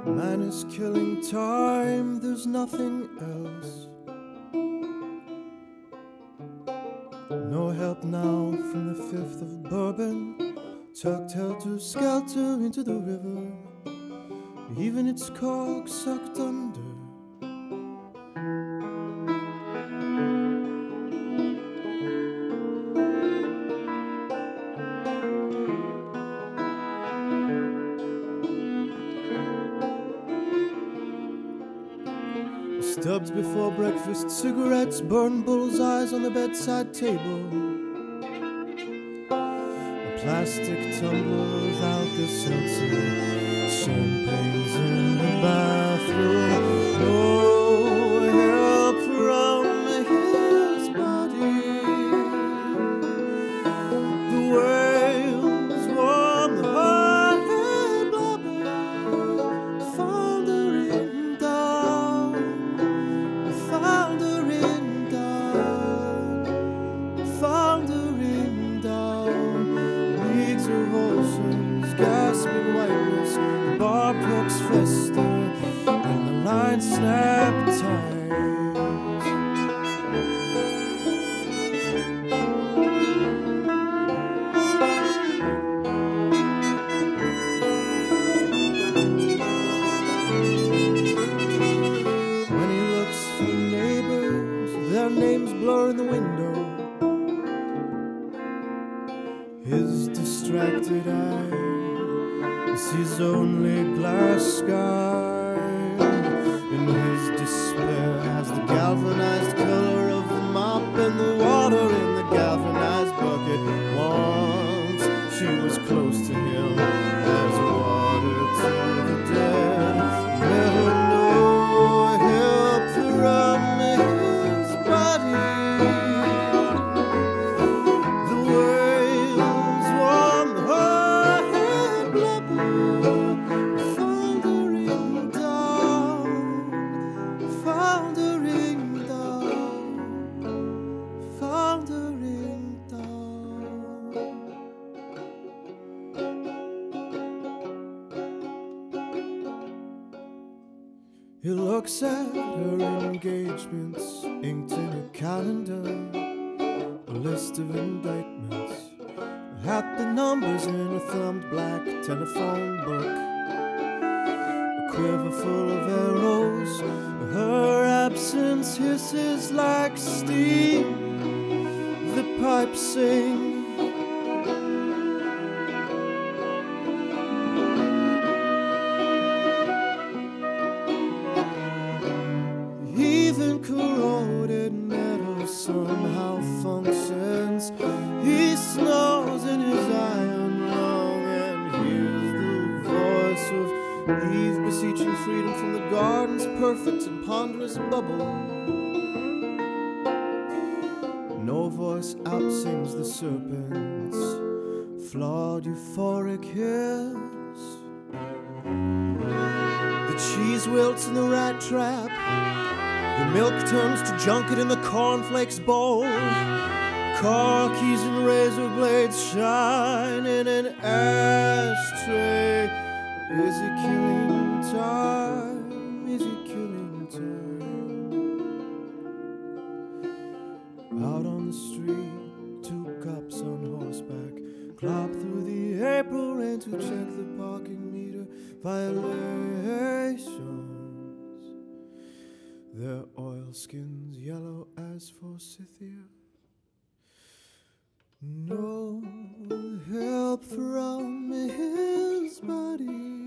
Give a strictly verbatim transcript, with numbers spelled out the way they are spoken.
Man is killing time, there's nothing else. No help now from the fifth of bourbon, tucked helter-skelter into the river, even its cork sucked under. Stubs before breakfast, cigarettes, burn bullseyes on the bedside table. A plastic tumbler of Alka-Seltzer, champagne's in the bathroom. No help from his body. The whales warm the hot-head blubber, foundering down. Foundering down, foundering down, leagues of oceans, gasping whiteness, the bar crooks fester, and the lines snap tight. Their names blur in the window. His distracted eye sees only glass sky. In his despair has the galvanized color of the mop and the water in the galvanized bucket. Once she was close to him as water to the dead. Let her know help from his body. The whales warm the hot-head blubber, foundering down, foundering down, foundering down. He looks at her engagements inked in a calendar, a list of indictments, had the numbers in a thumbed black telephone book, a quiver full of arrows. Her absence hisses like steam, the pipes sing. Even corroded metal somehow functions. He snores in his iron lung and hears the voice of Eve beseeching freedom from the garden's perfect and ponderous bubble. No voice outsings the serpent's flawed euphoric hiss. The cheese wilts in the rat trap. The milk turns to junket in the cornflakes bowl. Car keys and razor blades shine in an ashtray. Is he killing time? Is he killing time? Out on the street, two cops on horseback clop through the April rain to check the parking meter violations. Their oilskins yellow as forsythia. No help from his body.